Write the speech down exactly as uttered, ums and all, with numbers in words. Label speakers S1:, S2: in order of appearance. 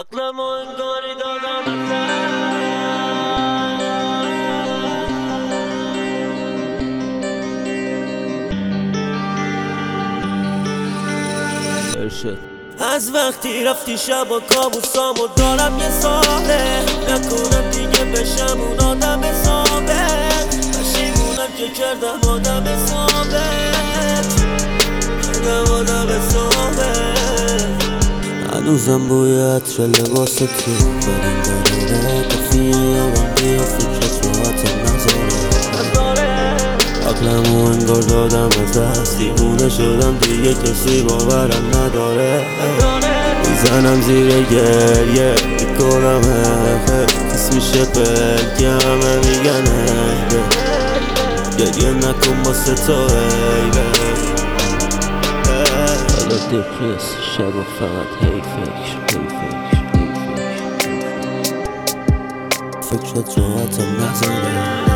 S1: عقلمو انگاری دادم ارشد از وقتی رفتی شب و کابوسامو دارم یه ساله نکنم دیگه بشم اون آدم ثابت پشیمونم که کردم آدم ثابت کردم آدم ثابت هنوزم بوی عطر لباس تو بریم داره کفیه یادم بیا فکرت رو حتی نذاره عقلمو انگار دادم از دست دیوونه شدم دیگه کسی باورم نداره میزنم زیر گریه میکنم کس میشه بلگی همه میگن ایبه گریه نکن با ستاره ایبه حالا دپرس شبا فقط هی فکر هی فکر هی فکر فکرت رو حتی نذاره